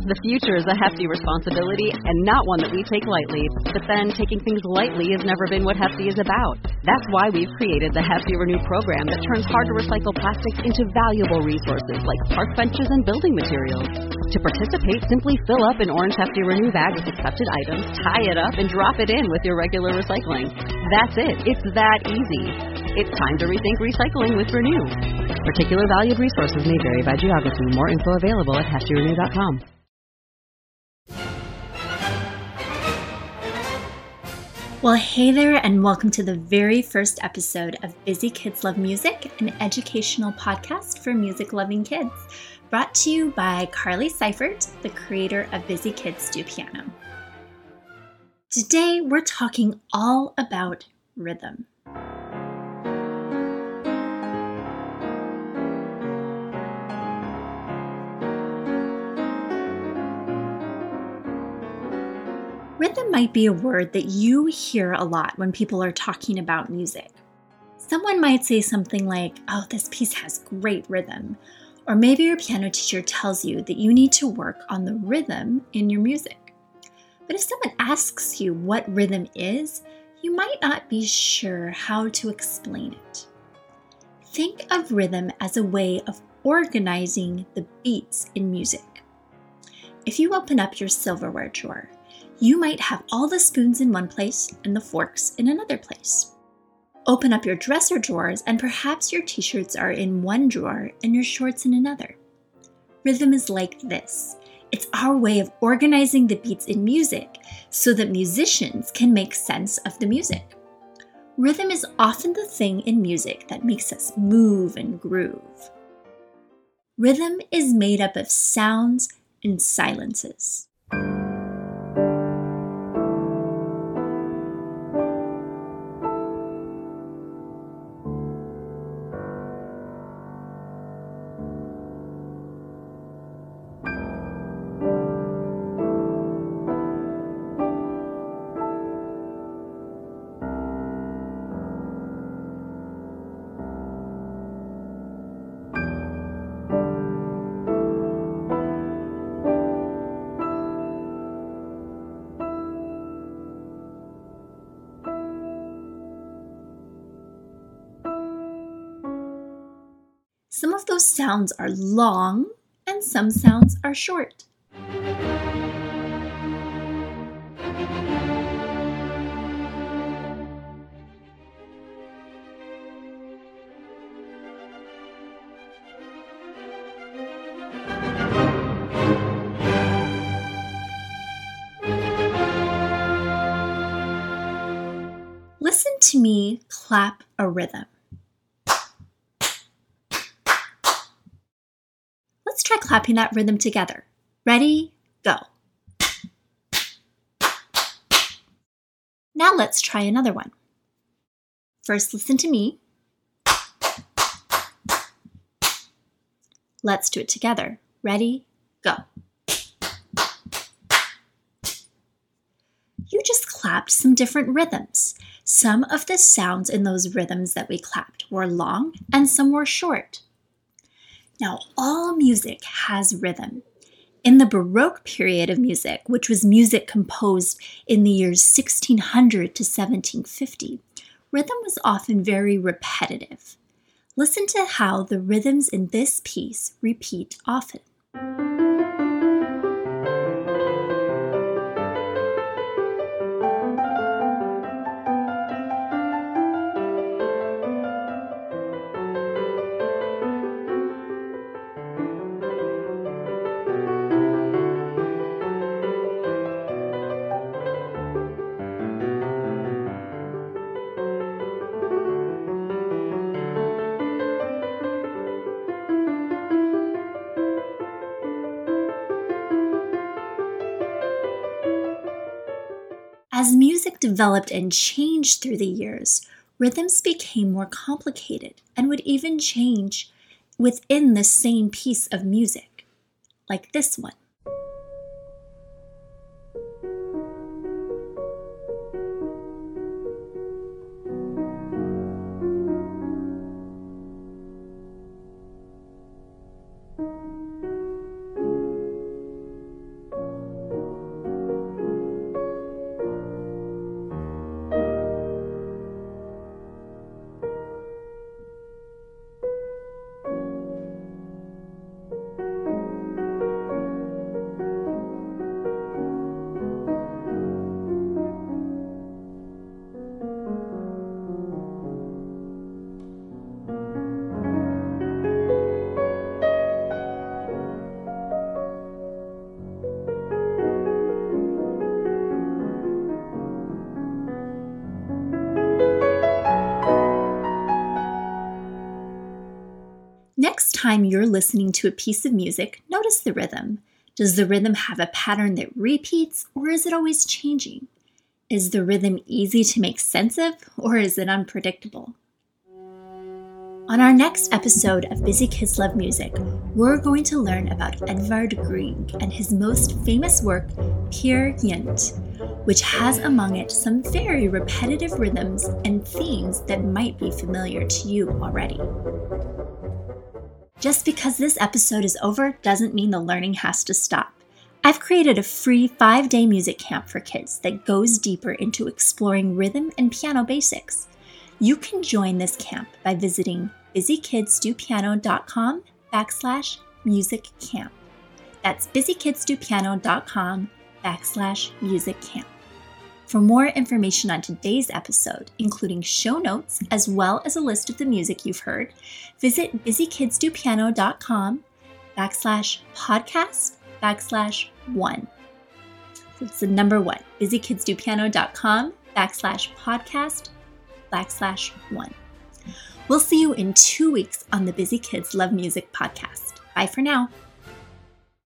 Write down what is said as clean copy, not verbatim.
The future is a hefty responsibility and not one that we take lightly. But then, taking things lightly has never been what Hefty is about. That's why we've created the Hefty Renew program that turns hard-to-recycle plastics into valuable resources like park benches and building materials. To participate, simply fill up an orange Hefty Renew bag with accepted items, tie it up, and drop it in with your regular recycling. That's it. It's that easy. It's time to rethink recycling with Renew. Particular valued resources may vary by geography. More info available at heftyrenew.com. Well, hey there, and welcome to the very first episode of Busy Kids Love Music, an educational podcast for music-loving kids, brought to you by Carly Seifert, the creator of Busy Kids Do Piano. Today, we're talking all about rhythm. Rhythm might be a word that you hear a lot when people are talking about music. Someone might say something like, "Oh, this piece has great rhythm." Or maybe your piano teacher tells you that you need to work on the rhythm in your music. But if someone asks you what rhythm is, you might not be sure how to explain it. Think of rhythm as a way of organizing the beats in music. If you open up your silverware drawer, you might have all the spoons in one place and the forks in another place. Open up your dresser drawers and perhaps your t-shirts are in one drawer and your shorts in another. Rhythm is like this. It's our way of organizing the beats in music so that musicians can make sense of the music. Rhythm is often the thing in music that makes us move and groove. Rhythm is made up of sounds and silences. Some of those sounds are long and some sounds are short. Listen to me clap a rhythm. Let's try clapping that rhythm together. Ready, go. Now let's try another one. First, listen to me. Let's do it together. Ready, go. You just clapped some different rhythms. Some of the sounds in those rhythms that we clapped were long and some were short. Now, all music has rhythm. In the Baroque period of music, which was music composed in the years 1600 to 1750, rhythm was often very repetitive. Listen to how the rhythms in this piece repeat often. As music developed and changed through the years, rhythms became more complicated and would even change within the same piece of music, like this one. time you're listening to a piece of music, notice the rhythm. Does the rhythm have a pattern that repeats, or is it always changing? Is the rhythm easy to make sense of, or is it unpredictable? On our next episode of Busy Kids Love Music, we're going to learn about Edvard Grieg and his most famous work, Peer Gynt, which has among it some very repetitive rhythms and themes that might be familiar to you already. Just because this episode is over doesn't mean the learning has to stop. I've created a free 5-day music camp for kids that goes deeper into exploring rhythm and piano basics. You can join this camp by visiting busykidsdopiano.com/music camp. That's busykidsdopiano.com/music camp. For more information on today's episode, including show notes as well as a list of the music you've heard, visit busykidsdopiano.com/podcast/1. It's the number 1, busykidsdopiano.com/podcast/1. We'll see you in 2 weeks on the Busy Kids Love Music podcast. Bye for now.